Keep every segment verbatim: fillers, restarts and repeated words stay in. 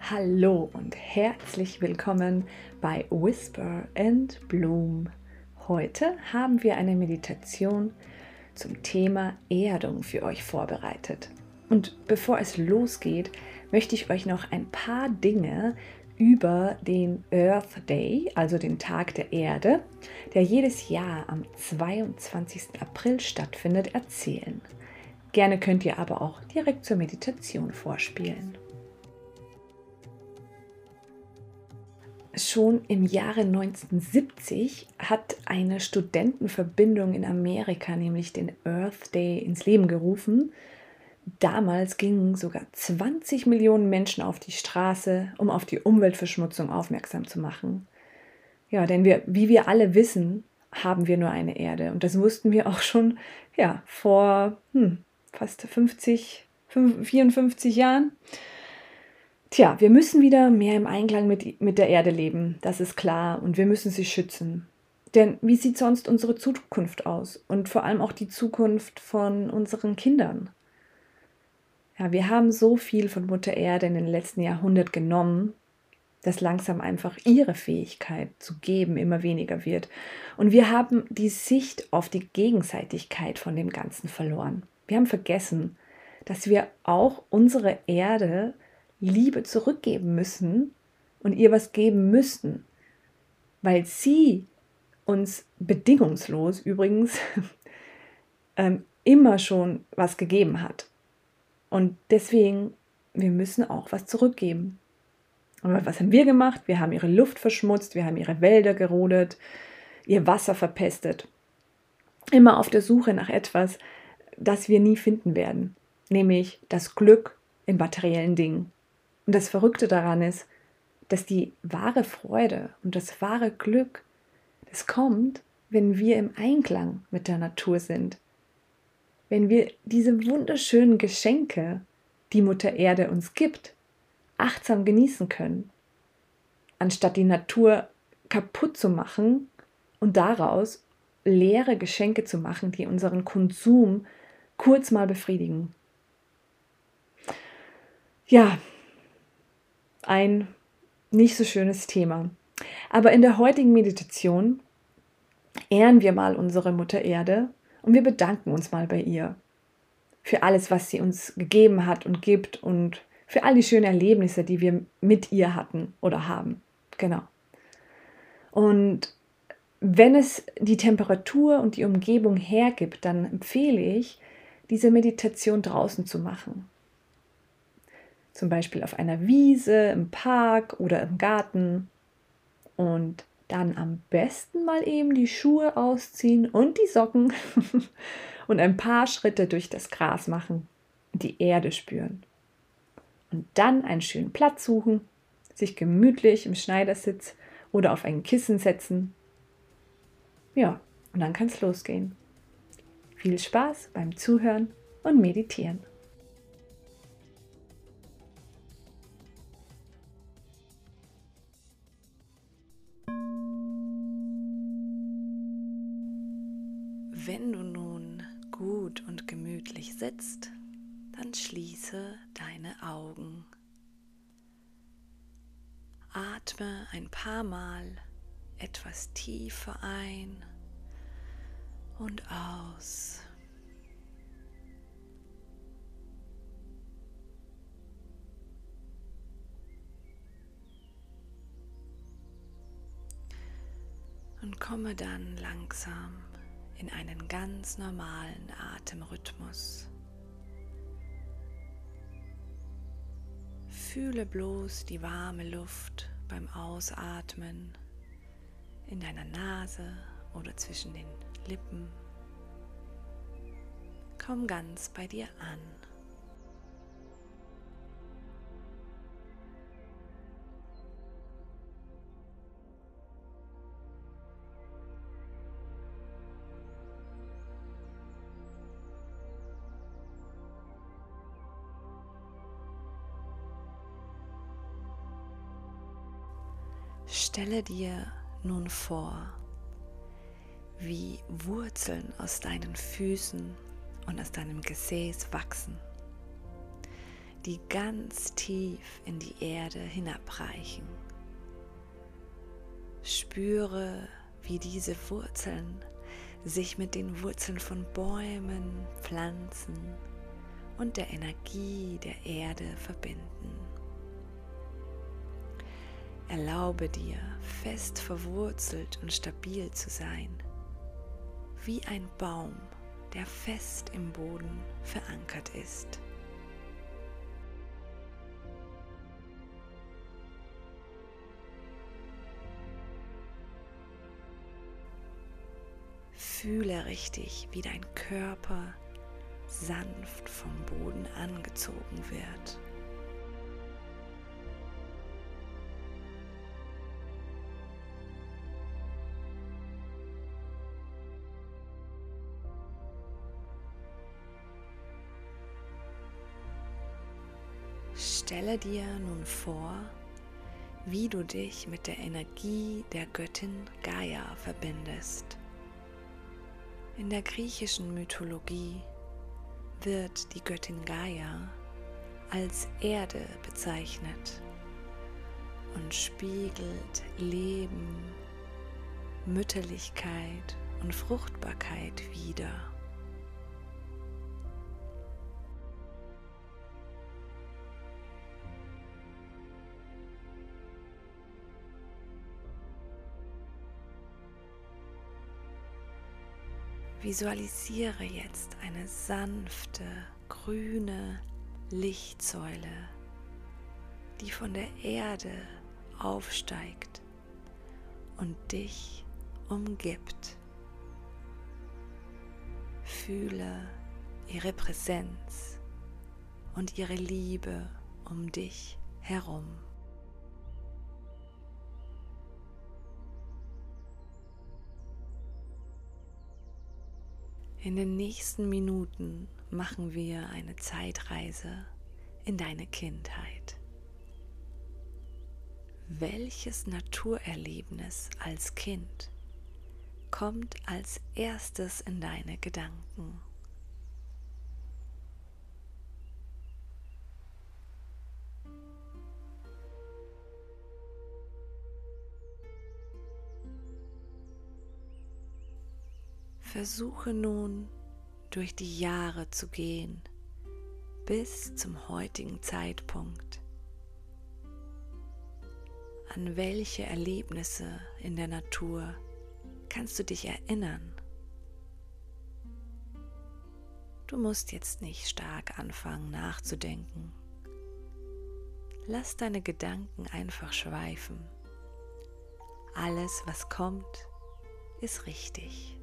Hallo und herzlich willkommen bei Whisper and Bloom. Heute haben wir eine Meditation zum Thema Erdung für euch vorbereitet. Und bevor es losgeht, möchte ich euch noch ein paar Dinge über den Earth Day, also den Tag der Erde, der jedes Jahr am zweiundzwanzigsten April stattfindet, erzählen. Gerne könnt ihr aber auch direkt zur Meditation vorspielen. Schon im Jahre neunzehnhundertsiebzig hat eine Studentenverbindung in Amerika nämlich den Earth Day ins Leben gerufen. Damals gingen sogar zwanzig Millionen Menschen auf die Straße, um auf die Umweltverschmutzung aufmerksam zu machen. Ja, denn wir, wie wir alle wissen, haben wir nur eine Erde. Und das wussten wir auch schon ja, vor hm, fast fünfzig, vierundfünfzig Jahren. Tja, wir müssen wieder mehr im Einklang mit, mit der Erde leben, das ist klar, und wir müssen sie schützen. Denn wie sieht sonst unsere Zukunft aus? Und vor allem auch die Zukunft von unseren Kindern. Ja, wir haben so viel von Mutter Erde in den letzten Jahrhunderten genommen, dass langsam einfach ihre Fähigkeit zu geben immer weniger wird. Und wir haben die Sicht auf die Gegenseitigkeit von dem Ganzen verloren. Wir haben vergessen, dass wir auch unsere Erde Liebe zurückgeben müssen und ihr was geben müssten, weil sie uns bedingungslos übrigens ähm, immer schon was gegeben hat. Und deswegen, wir müssen auch was zurückgeben. Und was haben wir gemacht? Wir haben ihre Luft verschmutzt, wir haben ihre Wälder gerodet, ihr Wasser verpestet. Immer auf der Suche nach etwas, das wir nie finden werden, nämlich das Glück in materiellen Dingen. Und das Verrückte daran ist, dass die wahre Freude und das wahre Glück, das kommt, wenn wir im Einklang mit der Natur sind. Wenn wir diese wunderschönen Geschenke, die Mutter Erde uns gibt, achtsam genießen können, anstatt die Natur kaputt zu machen und daraus leere Geschenke zu machen, die unseren Konsum kurz mal befriedigen. Ja, ein nicht so schönes Thema. Aber in der heutigen Meditation ehren wir mal unsere Mutter Erde und wir bedanken uns mal bei ihr für alles, was sie uns gegeben hat und gibt und für all die schönen Erlebnisse, die wir mit ihr hatten oder haben. Genau. Und wenn es die Temperatur und die Umgebung hergibt, dann empfehle ich, diese Meditation draußen zu machen. Zum Beispiel auf einer Wiese, im Park oder im Garten. Und dann am besten mal eben die Schuhe ausziehen und die Socken und ein paar Schritte durch das Gras machen und die Erde spüren. Und dann einen schönen Platz suchen, sich gemütlich im Schneidersitz oder auf ein Kissen setzen. Ja, und dann kann es losgehen. Viel Spaß beim Zuhören und Meditieren. Wenn du nun gut und gemütlich sitzt, dann schließe deine Augen. Atme ein paar Mal etwas tiefer ein und aus. Und komme dann langsam in einen ganz normalen Atemrhythmus. Fühle bloß die warme Luft beim Ausatmen in deiner Nase oder zwischen den Lippen. Komm ganz bei dir an. Stelle dir nun vor, wie Wurzeln aus deinen Füßen und aus deinem Gesäß wachsen. die ganz tief in die Erde hinabreichen. Spüre, wie diese Wurzeln sich mit den Wurzeln von Bäumen, Pflanzen und der Energie der Erde verbinden. Erlaube dir, fest verwurzelt und stabil zu sein, wie ein Baum, der fest im Boden verankert ist. Fühle richtig, wie dein Körper sanft vom Boden angezogen wird. Stelle dir nun vor, wie du dich mit der Energie der Göttin Gaia verbindest. In der griechischen Mythologie wird die Göttin Gaia als Erde bezeichnet und spiegelt Leben, Mütterlichkeit und Fruchtbarkeit wider. Visualisiere jetzt eine sanfte, grüne Lichtsäule, die von der Erde aufsteigt und dich umgibt. Fühle ihre Präsenz und ihre Liebe um dich herum. In den nächsten Minuten machen wir eine Zeitreise in deine Kindheit. Welches Naturerlebnis als Kind kommt als erstes in deine Gedanken? Versuche nun, durch die Jahre zu gehen, bis zum heutigen Zeitpunkt. An welche Erlebnisse in der Natur kannst du dich erinnern? Du musst jetzt nicht stark anfangen nachzudenken. Lass deine Gedanken einfach schweifen. Alles, was kommt, ist richtig.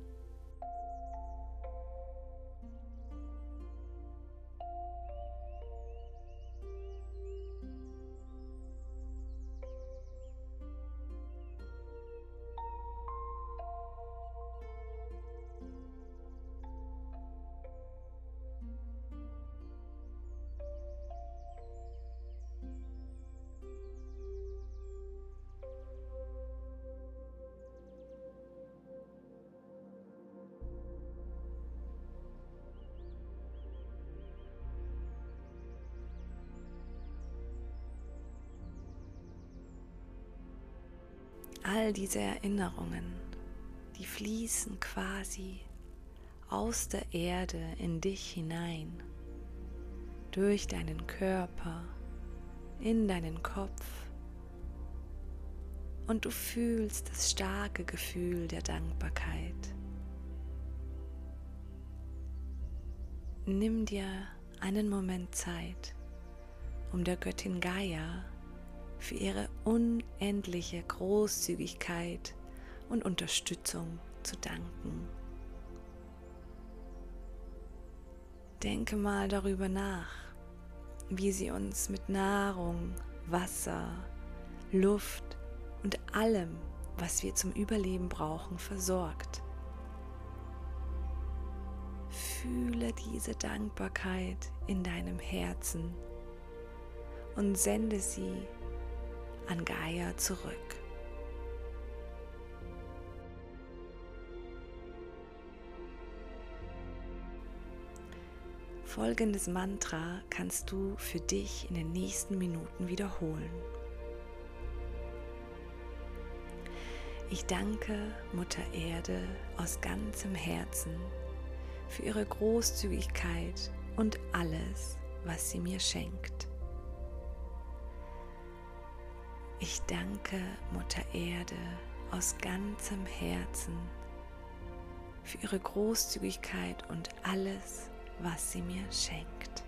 All diese Erinnerungen, die fließen quasi aus der Erde in dich hinein, durch deinen Körper, in deinen Kopf, und du fühlst das starke Gefühl der Dankbarkeit. Nimm dir einen Moment Zeit, um der Göttin Gaia für ihre unendliche Großzügigkeit und Unterstützung zu danken. Denke mal darüber nach, wie sie uns mit Nahrung, Wasser, Luft und allem, was wir zum Überleben brauchen, versorgt. Fühle diese Dankbarkeit in deinem Herzen und sende sie an Gaia zurück. Folgendes Mantra kannst du für dich in den nächsten Minuten wiederholen. Ich danke Mutter Erde aus ganzem Herzen für ihre Großzügigkeit und alles, was sie mir schenkt. Ich danke Mutter Erde aus ganzem Herzen für ihre Großzügigkeit und alles, was sie mir schenkt.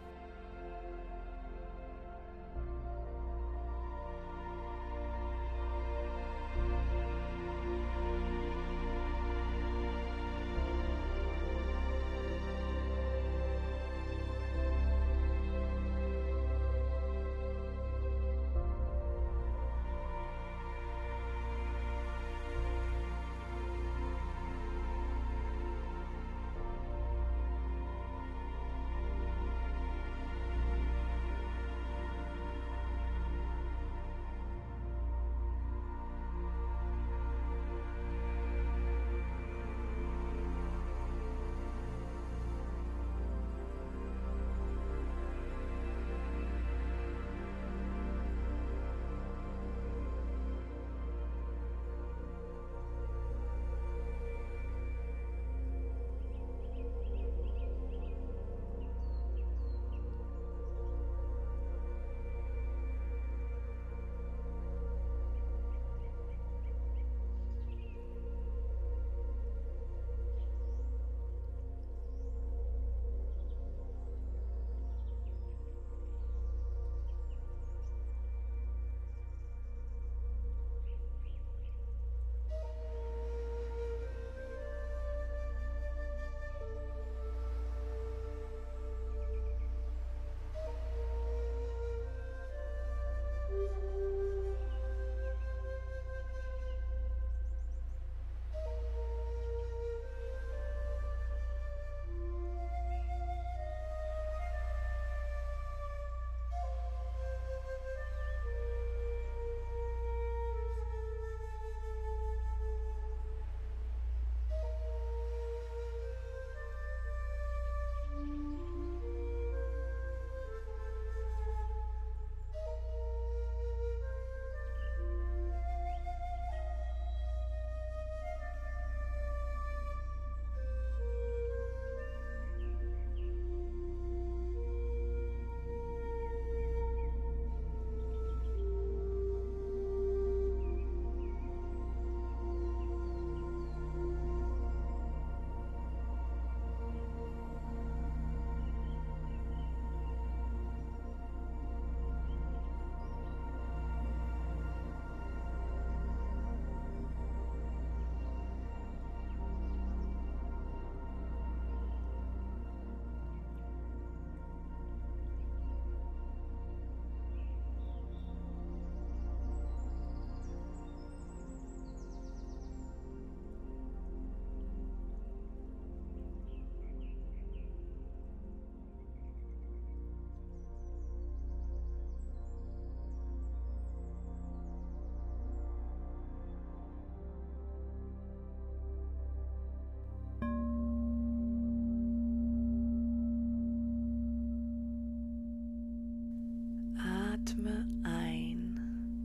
Atme ein,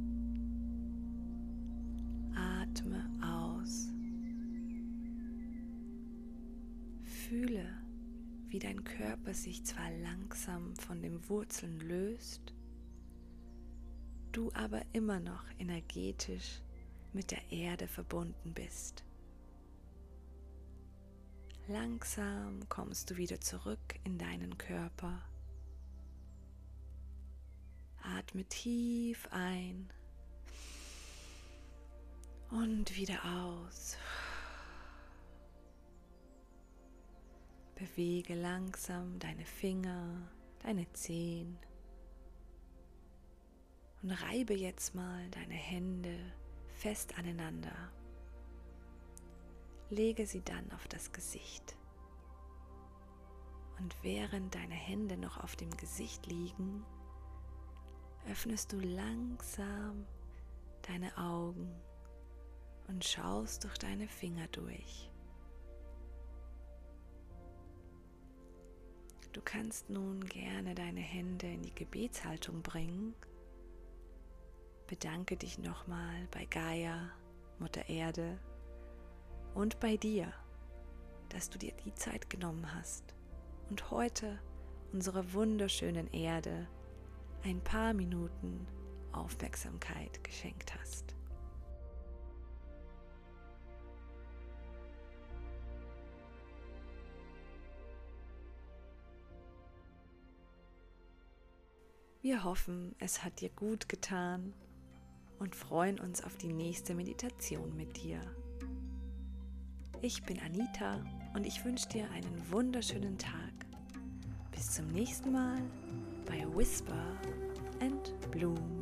atme aus. Fühle, wie dein Körper sich zwar langsam von den Wurzeln löst, du aber immer noch energetisch mit der Erde verbunden bist. Langsam kommst du wieder zurück in deinen Körper. Atme tief ein und wieder aus. Bewege langsam deine Finger, deine Zehen und reibe jetzt mal deine Hände fest aneinander. Lege sie dann auf das Gesicht. Und während deine Hände noch auf dem Gesicht liegen, öffnest du langsam deine Augen und schaust durch deine Finger durch. du kannst nun gerne deine Hände in die Gebetshaltung bringen. Bedanke dich nochmal bei Gaia, Mutter Erde, und bei dir, dass du dir die Zeit genommen hast und heute unserer wunderschönen Erde ein paar Minuten Aufmerksamkeit geschenkt hast. Wir hoffen, es hat dir gut getan und freuen uns auf die nächste Meditation mit dir. Ich bin Anita und ich wünsche dir einen wunderschönen Tag. Bis zum nächsten Mal bei Whisper and Bloom.